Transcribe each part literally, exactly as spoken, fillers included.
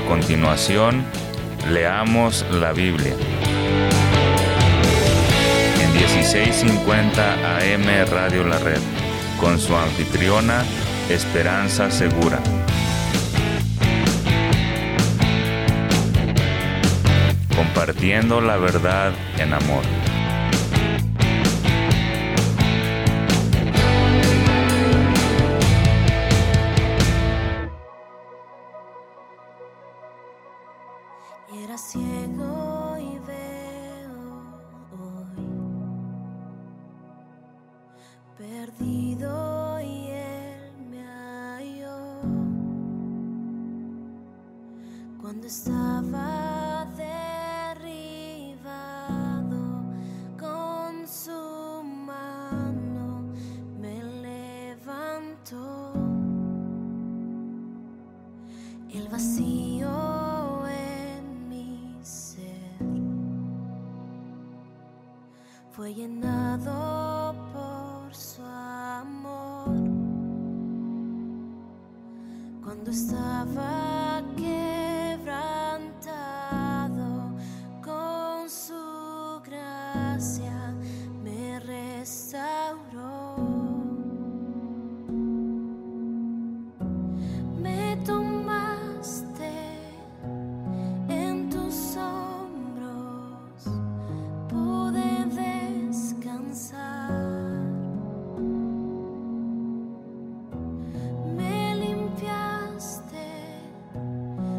continuación, leamos la Biblia. En dieciséis cincuenta A M Radio La Red, con su anfitriona, Esperanza Segura. Compartiendo la verdad en amor. Era ciego y veo hoy, perdido y él me halló. Cuando estaba derribado, con su mano me levantó. El vacío fue llenado por su amor. Cuando estaba quebrantado, con su gracia me restauró. Me tomaste en tus hombros, pude descansar. Me limpiaste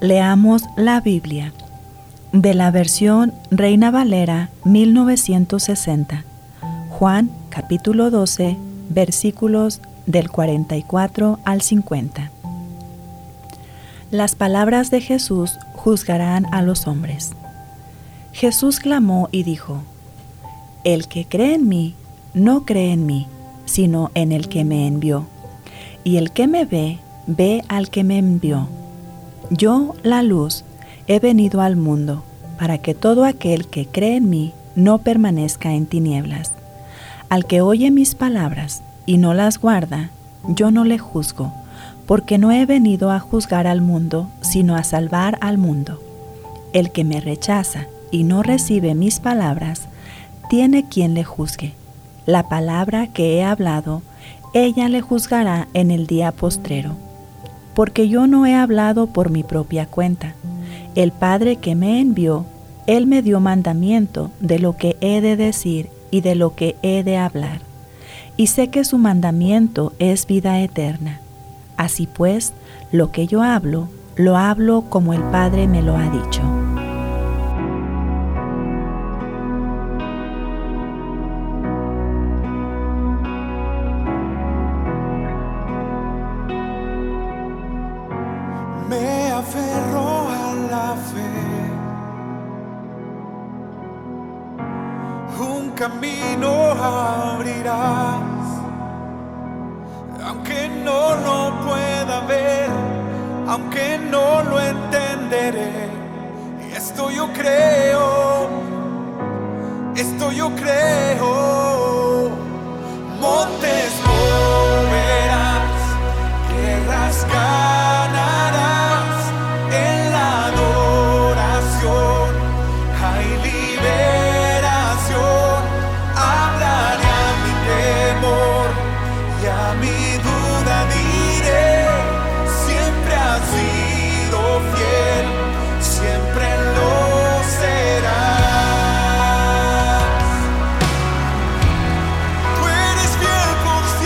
Leamos la Biblia. De la versión Reina Valera mil novecientos sesenta. Juan capítulo doce, versículos del cuarenta y cuatro al cincuenta. Las palabras de Jesús juzgarán a los hombres. Jesús clamó y dijo: El que cree en mí, no cree en mí, sino en el que me envió. Y el que me ve, ve al que me envió. Yo, la luz, he venido al mundo, para que todo aquel que cree en mí no permanezca en tinieblas. Al que oye mis palabras y no las guarda, yo no le juzgo, porque no he venido a juzgar al mundo, sino a salvar al mundo. El que me rechaza y no recibe mis palabras, tiene quien le juzgue. La palabra que he hablado, ella le juzgará en el día postrero. Porque yo no he hablado por mi propia cuenta. El Padre que me envió, Él me dio mandamiento de lo que he de decir y de lo que he de hablar. Y sé que su mandamiento es vida eterna. Así pues, lo que yo hablo, lo hablo como el Padre me lo ha dicho. Me aferro a la fe, un camino abrirás, aunque no lo pueda ver, aunque no lo entenderé. Esto yo creo, esto yo creo. Montes moverás, guerras ganarás, en la adoración hay liberación. Hablaré a mi temor y a mi duda diré: siempre has sido fiel, siempre lo serás. Tú eres fiel por siempre.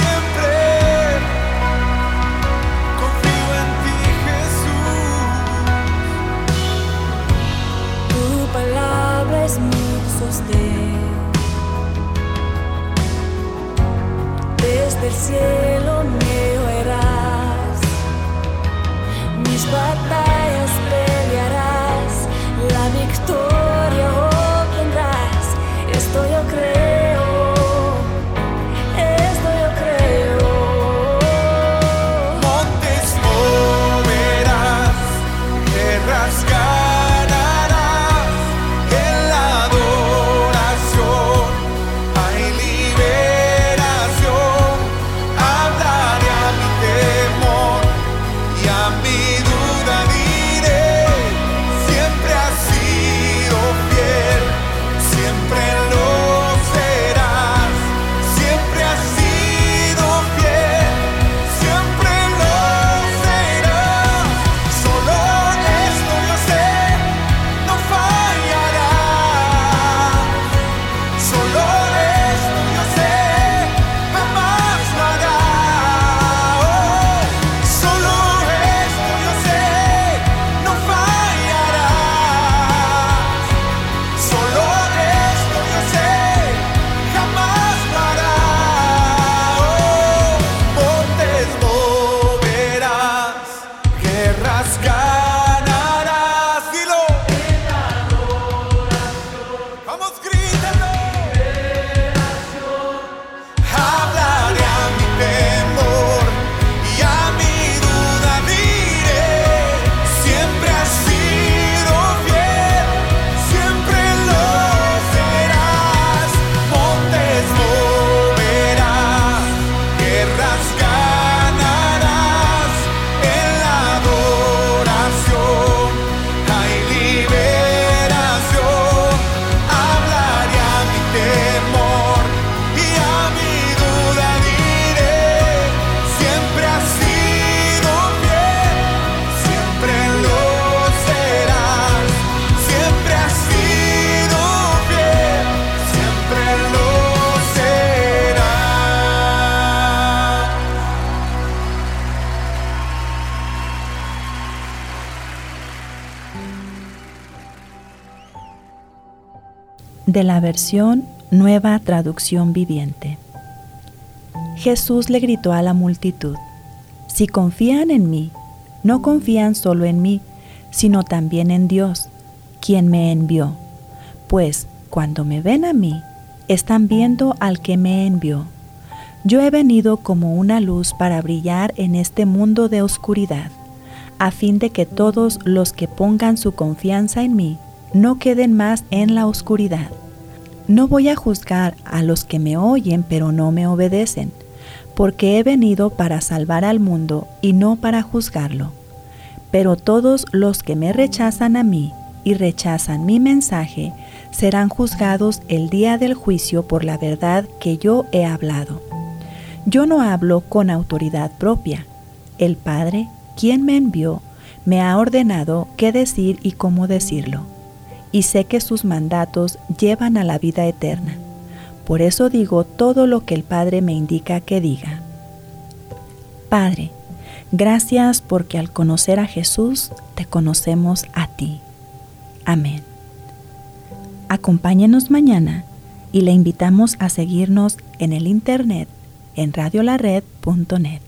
de la versión Nueva Traducción Viviente. Jesús le gritó a la multitud: si confían en mí, no confían solo en mí, sino también en Dios, quien me envió. Pues cuando me ven a mí, están viendo al que me envió. Yo he venido como una luz para brillar en este mundo de oscuridad, a fin de que todos los que pongan su confianza en mí no queden más en la oscuridad. No voy a juzgar a los que me oyen pero no me obedecen, porque he venido para salvar al mundo y no para juzgarlo. Pero todos los que me rechazan a mí y rechazan mi mensaje serán juzgados el día del juicio por la verdad que yo he hablado. Yo no hablo con autoridad propia. El Padre, quien me envió, me ha ordenado qué decir y cómo decirlo, y sé que sus mandatos llevan a la vida eterna. Por eso digo todo lo que el Padre me indica que diga. Padre, gracias porque al conocer a Jesús, te conocemos a ti. Amén. Acompáñenos mañana y le invitamos a seguirnos en el internet en radio la red punto net.